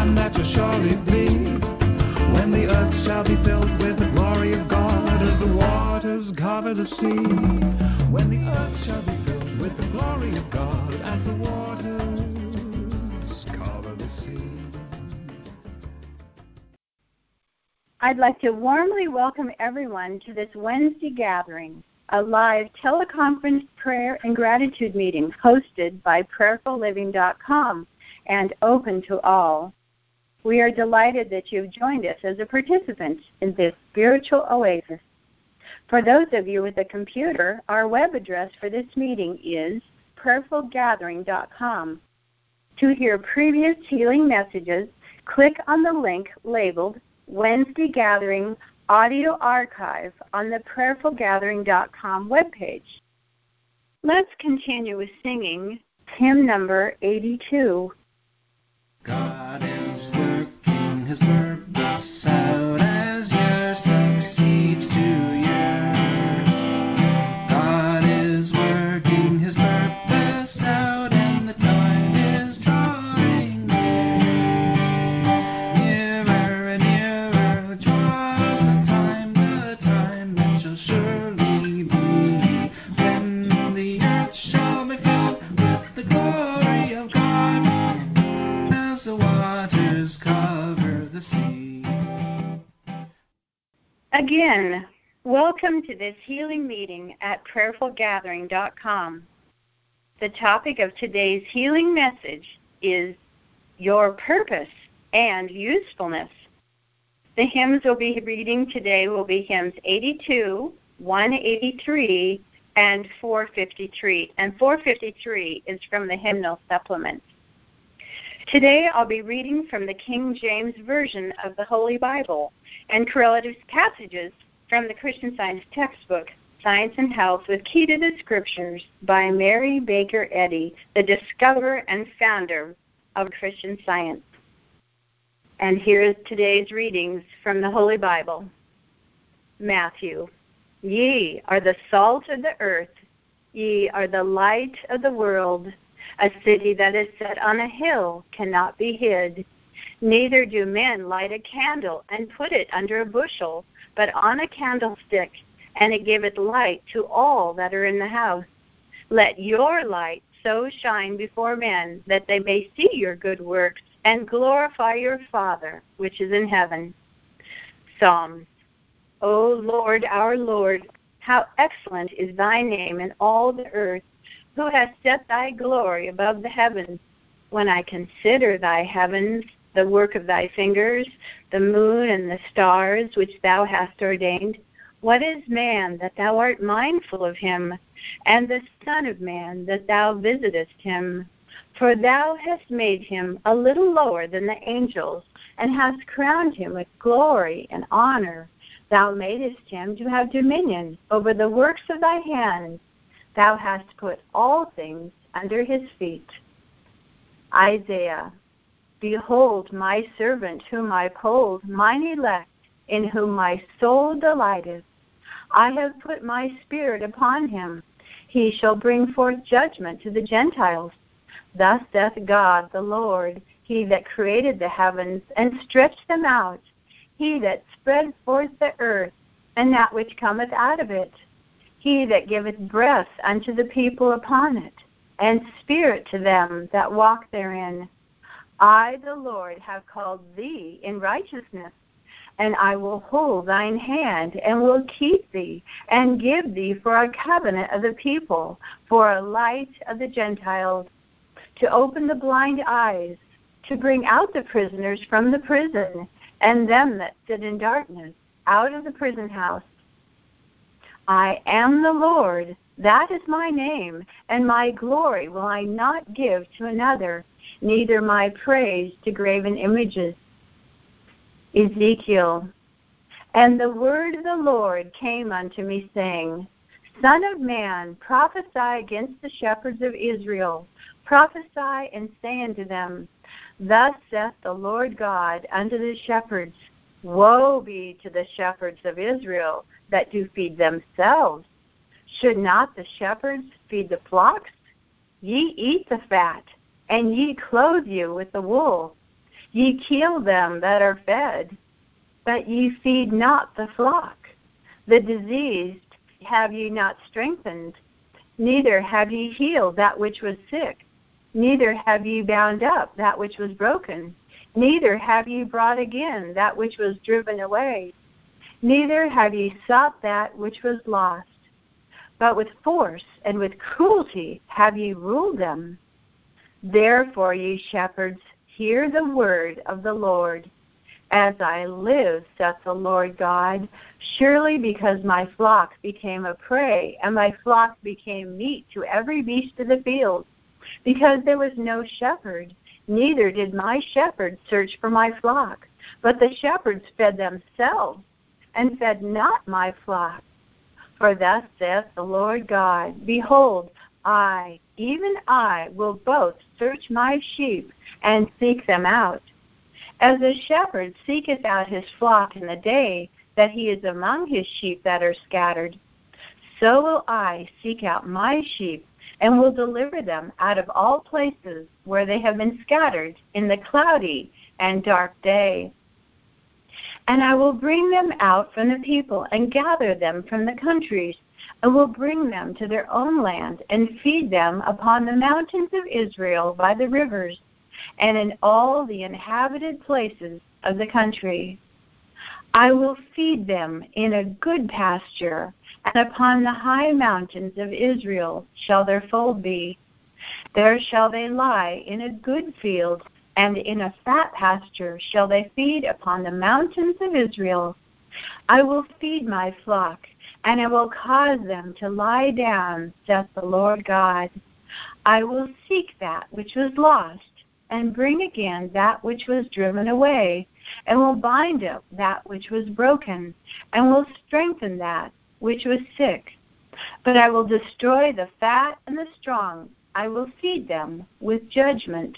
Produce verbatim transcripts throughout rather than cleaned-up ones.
and that shall surely be, when the earth shall be filled with the glory of God as the waters cover the sea. When the earth shall be filled with the glory of God as the waters cover the sea. I'd like to warmly welcome everyone to this Wednesday gathering, a live teleconference prayer and gratitude meeting hosted by prayerful living dot com and open to all. We are delighted that you've joined us as a participant in this spiritual oasis. For those of you with a computer, our web address for this meeting is prayerful gathering dot com. To hear previous healing messages, click on the link labeled Wednesday Gathering Audio Archive on the prayerful gathering dot com webpage. Let's continue with singing hymn number eighty-two. God is working his purpose out as year succeeds to year. God is working his purpose out and the time is drawing near. Nearer and nearer draws the time, the time that shall surely be, when the earth shall be filled with the glory of God as the waters cover the sea. Again, welcome to this healing meeting at prayerful gathering dot com. The topic of today's healing message is your purpose and usefulness. The hymns we'll be reading today will be hymns eighty-two, one eighty-three, and four fifty-three. And four fifty-three is from the hymnal supplement. Today I'll be reading from the King James Version of the Holy Bible and correlative passages from the Christian Science textbook, Science and Health with Key to the Scriptures by Mary Baker Eddy, the discoverer and founder of Christian Science. And here is today's readings from the Holy Bible. Matthew. Ye are the salt of the earth, ye are the light of the world. A city that is set on a hill cannot be hid. Neither do men light a candle and put it under a bushel, but on a candlestick, and it giveth light to all that are in the house. Let your light so shine before men that they may see your good works and glorify your Father which is in heaven. Psalms. O Lord, our Lord, how excellent is thy name in all the earth, who hast set thy glory above the heavens. When I consider thy heavens, the work of thy fingers, the moon and the stars which thou hast ordained, what is man that thou art mindful of him, and the Son of Man that thou visitest him? For thou hast made him a little lower than the angels, and hast crowned him with glory and honor. Thou madest him to have dominion over the works of thy hands. Thou hast put all things under his feet. Isaiah. Behold my servant whom I uphold, mine elect, in whom my soul delighteth. I have put my spirit upon him. He shall bring forth judgment to the Gentiles. Thus saith God the Lord, he that created the heavens and stretched them out, he that spread forth the earth, and that which cometh out of it, he that giveth breath unto the people upon it, and spirit to them that walk therein. I, the Lord, have called thee in righteousness, and I will hold thine hand, and will keep thee, and give thee for a covenant of the people, for a light of the Gentiles, to open the blind eyes, to bring out the prisoners from the prison, and them that sit in darkness out of the prison house. I am the Lord, that is my name, and my glory will I not give to another, neither my praise to graven images. Ezekiel. And the word of the Lord came unto me, saying, Son of man, prophesy against the shepherds of Israel. Prophesy and say unto them, Thus saith the Lord God unto the shepherds, Woe be to the shepherds of Israel that do feed themselves. Should not the shepherds feed the flocks? Ye eat the fat, and ye clothe you with the wool. Ye kill them that are fed, but ye feed not the flock. The diseased have ye not strengthened, neither have ye healed that which was sick, neither have ye bound up that which was broken, neither have ye brought again that which was driven away, neither have ye sought that which was lost. But with force and with cruelty have ye ruled them. Therefore, ye shepherds, hear the word of the Lord. As I live, saith the Lord God, surely because my flock became a prey, and my flock became meat to every beast of the field, because there was no shepherd, neither did my shepherds search for my flock, but the shepherds fed themselves, and fed not my flock. For thus saith the Lord God, behold, I, even I, will both search my sheep and seek them out. As a shepherd seeketh out his flock in the day that he is among his sheep that are scattered, so will I seek out my sheep and will deliver them out of all places where they have been scattered in the cloudy and dark day. And I will bring them out from the people and gather them from the countries, and will bring them to their own land and feed them upon the mountains of Israel by the rivers, and in all the inhabited places of the country. I will feed them in a good pasture, and upon the high mountains of Israel shall their fold be. There shall they lie in a good field, and in a fat pasture shall they feed upon the mountains of Israel. I will feed my flock, and I will cause them to lie down, saith the Lord God. I will seek that which was lost, and bring again that which was driven away, and will bind up that which was broken, and will strengthen that which was sick. But I will destroy the fat and the strong. I will feed them with judgment.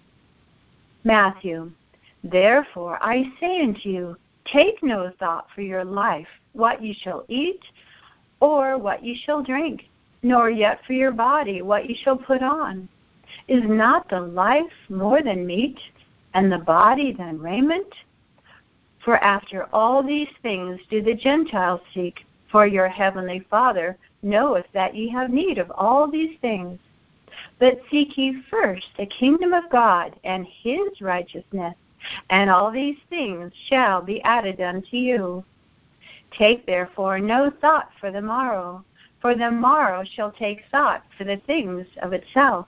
Matthew, therefore I say unto you, take no thought for your life, what ye shall eat, or what ye shall drink, nor yet for your body, what ye shall put on. Is not the life more than meat, and the body than raiment? For after all these things do the Gentiles seek, for your heavenly Father knoweth that ye have need of all these things. But seek ye first the kingdom of God and his righteousness, and all these things shall be added unto you. Take therefore no thought for the morrow, for the morrow shall take thought for the things of itself.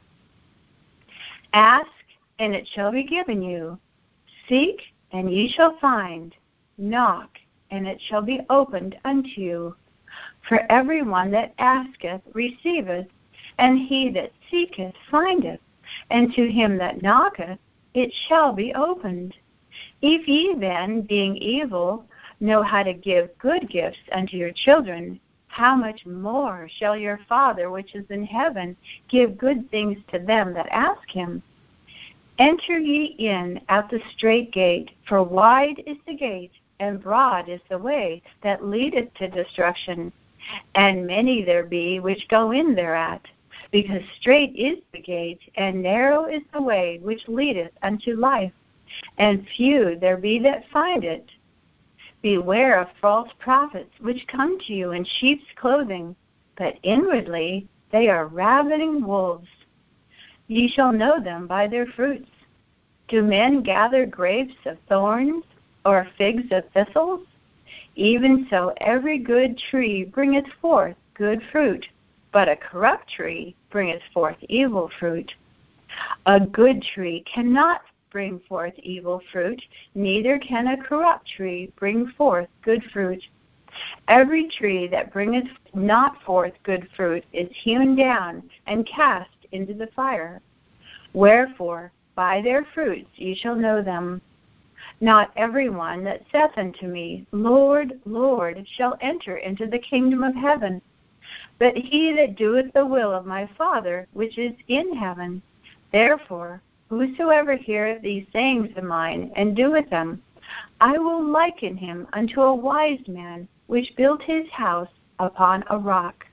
Ask, and it shall be given you. Seek, and ye shall find. Knock, and it shall be opened unto you. For every one that asketh receiveth, and he that seeketh findeth, and to him that knocketh it shall be opened. If ye then, being evil, know how to give good gifts unto your children, how much more shall your Father which is in heaven give good things to them that ask him? Enter ye in at the strait gate, for wide is the gate, and broad is the way that leadeth to destruction, and many there be which go in thereat. Because strait is the gate, and narrow is the way which leadeth unto life, and few there be that find it. Beware of false prophets, which come to you in sheep's clothing, but inwardly they are ravening wolves. Ye shall know them by their fruits. Do men gather grapes of thorns, or figs of thistles? Even so every good tree bringeth forth good fruit, but a corrupt tree bringeth forth evil fruit. A good tree cannot bring forth evil fruit, neither can a corrupt tree bring forth good fruit. Every tree that bringeth not forth good fruit is hewn down and cast into the fire. Wherefore, by their fruits ye shall know them. Not every one that saith unto me, Lord, Lord, shall enter into the kingdom of heaven, but he that doeth the will of my Father which is in heaven. Therefore, whosoever heareth these sayings of mine, and doeth them, I will liken him unto a wise man, which built his house upon a rock.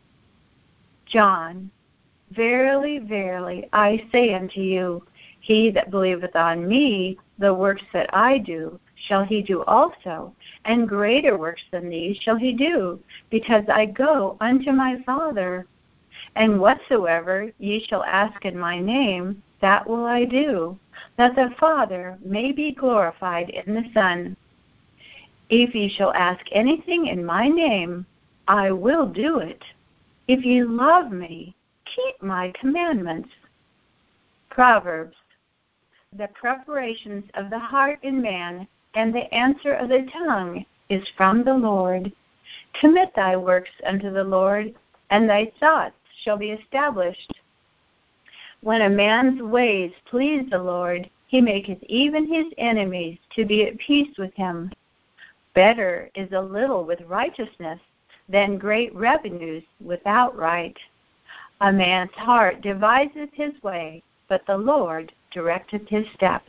John, verily, verily, I say unto you, he that believeth on me The works that I do shall he do also, and greater works than these shall he do, because I go unto my Father. And whatsoever ye shall ask in my name, that will I do, that the Father may be glorified in the Son. If ye shall ask anything in my name, I will do it. If ye love me, keep my commandments. Proverbs. The preparations of the heart in man, and the answer of the tongue is from the Lord. Commit thy works unto the Lord, and thy thoughts shall be established. When a man's ways please the Lord, he maketh even his enemies to be at peace with him. Better is a little with righteousness than great revenues without right. A man's heart deviseth his way, but the Lord directeth his steps.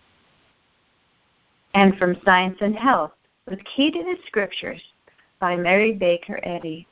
And from Science and Health, with Key to the Scriptures, by Mary Baker Eddy.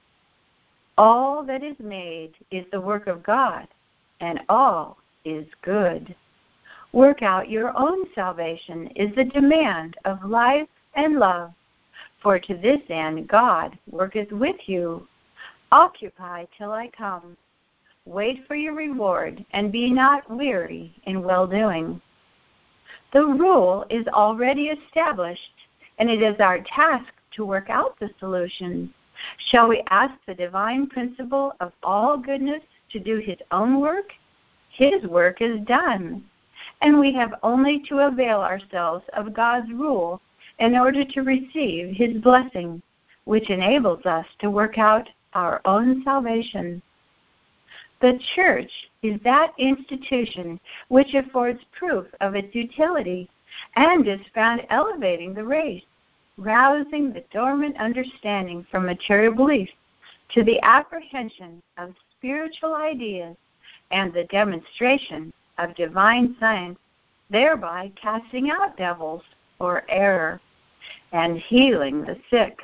All that is made is the work of God, and all is good. Work out your own salvation is the demand of life and love, for to this end God worketh with you. Occupy till I come. Wait for your reward, and be not weary in well-doing. The rule is already established, and it is our task to work out the solution. Shall we ask the divine principle of all goodness to do his own work? His work is done, and we have only to avail ourselves of God's rule in order to receive his blessing, which enables us to work out our own salvation. The church is that institution which affords proof of its utility and is found elevating the race, rousing the dormant understanding from material beliefs to the apprehension of spiritual ideas and the demonstration of divine science, thereby casting out devils or error and healing the sick.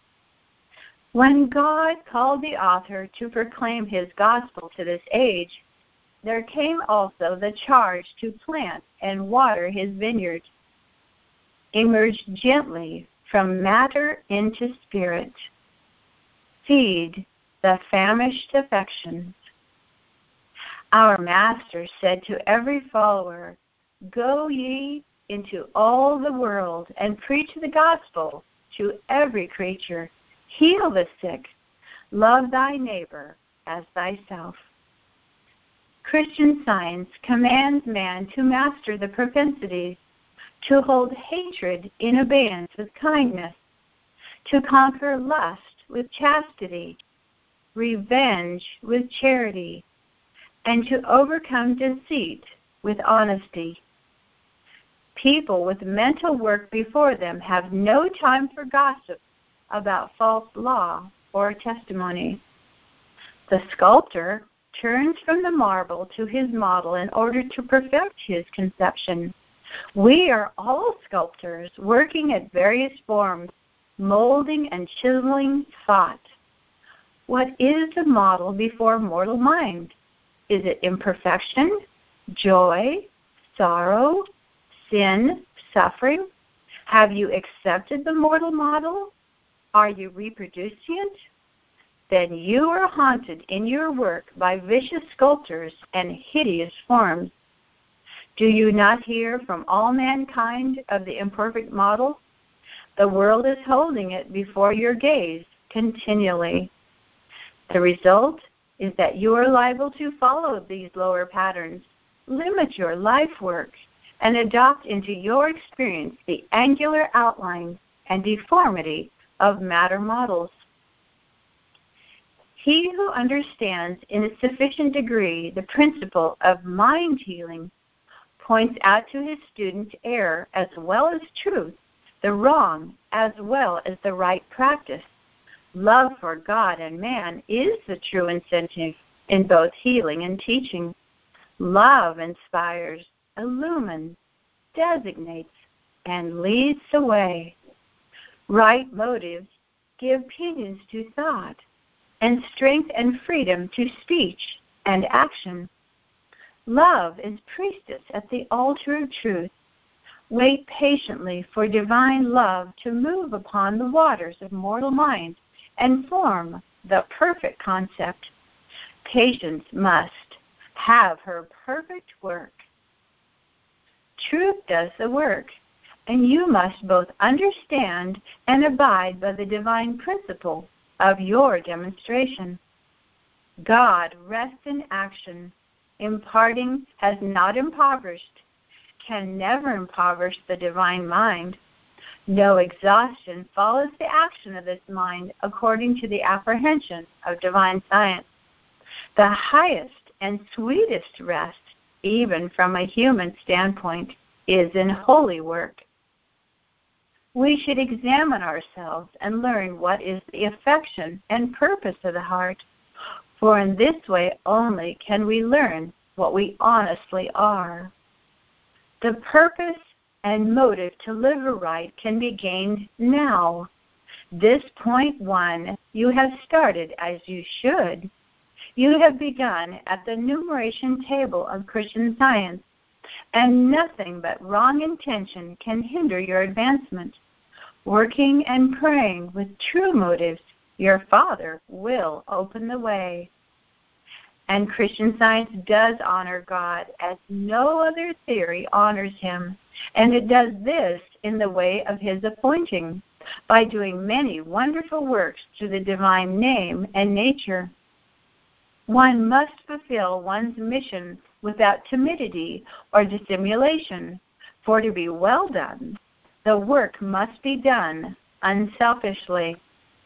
When God called the author to proclaim his gospel to this age, there came also the charge to plant and water his vineyard. Emerge gently from matter into spirit. Feed the famished affections. Our Master said to every follower, "Go ye into all the world and preach the gospel to every creature. Heal the sick. Love thy neighbor as thyself." Christian Science commands man to master the propensities, to hold hatred in abeyance with kindness, to conquer lust with chastity, revenge with charity, and to overcome deceit with honesty. People with mental work before them have no time for gossip about false law or testimony. The sculptor turns from the marble to his model in order to perfect his conception. We are all sculptors working at various forms, molding and chiseling thought. What is the model before mortal mind? Is it imperfection, joy, sorrow, sin, suffering? Have you accepted the mortal model? Are you reproducing it? Then you are haunted in your work by vicious sculptors and hideous forms. Do you not hear from all mankind of the imperfect model? The world is holding it before your gaze continually. The result is that you are liable to follow these lower patterns, limit your life work, and adopt into your experience the angular outlines and deformity of matter models. He who understands in a sufficient degree the principle of mind healing points out to his student error as well as truth, the wrong as well as the right practice. Love for God and man is the true incentive in both healing and teaching. Love inspires, illumines, designates, and leads the way. Right motives give pinions to thought, and strength and freedom to speech and action. Love is priestess at the altar of truth, Wait patiently for divine love to move upon the waters of mortal mind and form the perfect concept. Patience must have her perfect work. Truth does the work, and you must both understand and abide by the divine principle of your demonstration. God rests in action. Imparting has not impoverished, can never impoverish the divine mind. No exhaustion follows the action of this mind according to the apprehension of divine science. The highest and sweetest rest, even from a human standpoint, is in holy work. We should examine ourselves and learn what is the affection and purpose of the heart, for in this way only can we learn what we honestly are. The purpose and motive to live aright can be gained now. This point one you have started as you should. You have begun at the numeration table of Christian Science, and nothing but wrong intention can hinder your advancement. Working and praying with true motives, your Father will open the way. And Christian Science does honor God as no other theory honors Him, and it does this in the way of His appointing, by doing many wonderful works through the divine name and nature. One must fulfill one's mission without timidity or dissimulation, for to be well done, the work must be done unselfishly.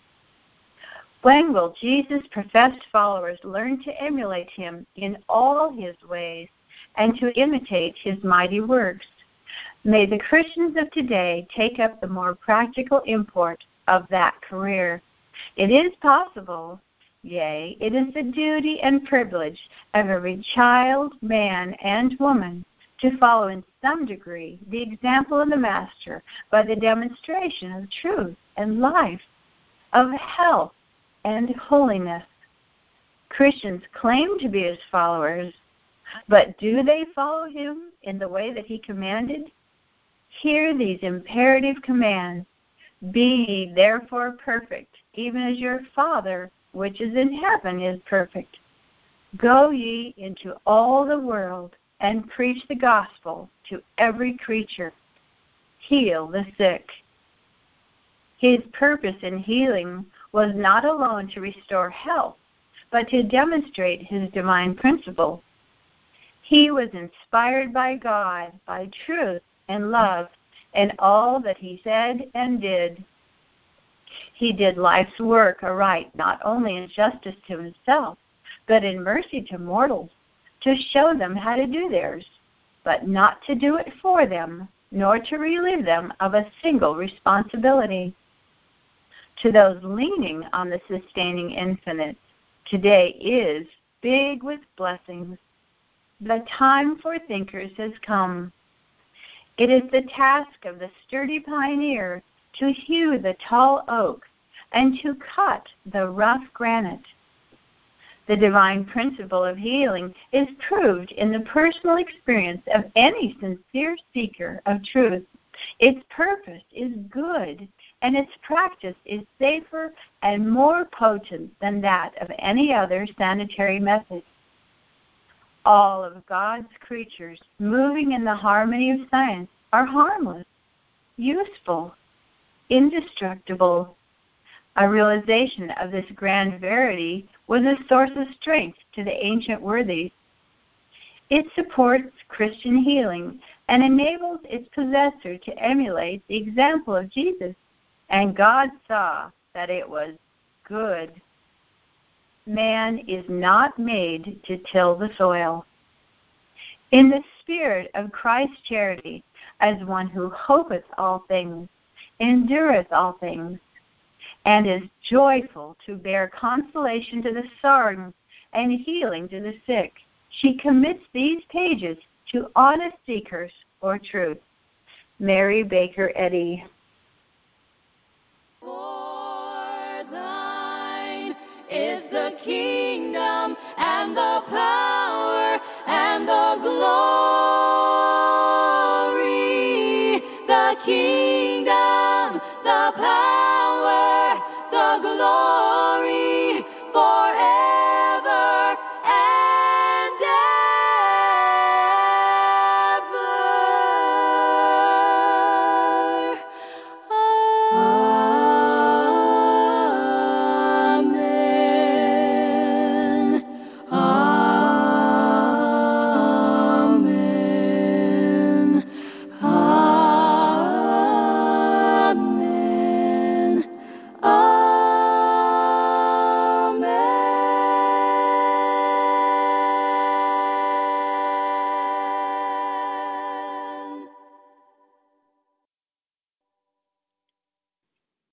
When will Jesus' professed followers learn to emulate Him in all His ways and to imitate His mighty works? May the Christians of today take up the more practical import of that career. It is possible, yea, it is the duty and privilege of every child, man, and woman to follow in some degree the example of the Master by the demonstration of truth and life, of health and holiness. Christians claim to be His followers, but do they follow Him in the way that He commanded? Hear these imperative commands. Be ye therefore perfect, even as your Father which is in heaven is perfect. Go ye into all the world and preach the gospel to every creature. Heal the sick. His purpose in healing was not alone to restore health, but to demonstrate His divine principle. He was inspired by God, by truth and love in all that He said and did. He did life's work aright, not only in justice to Himself, but in mercy to mortals, to show them how to do theirs, but not to do it for them, nor to relieve them of a single responsibility. To those leaning on the sustaining infinite, today is big with blessings. The time for thinkers has come. It is the task of the sturdy pioneer to hew the tall oak and to cut the rough granite. The divine principle of healing is proved in the personal experience of any sincere seeker of truth. Its purpose is good, and its practice is safer and more potent than that of any other sanitary method. All of God's creatures moving in the harmony of science are harmless, useful, indestructible. A realization of this grand verity was a source of strength to the ancient worthies. It supports Christian healing and enables its possessor to emulate the example of Jesus, and God saw that it was good. Man is not made to till the soil. In the spirit of Christ's charity, as one who hopeth all things, endureth all things, and is joyful to bear consolation to the sorrowing and healing to the sick, she commits these pages to honest seekers for truth. Mary Baker Eddy. For thine is the kingdom and the power and the glory the kingdom, the power, the glory, forever.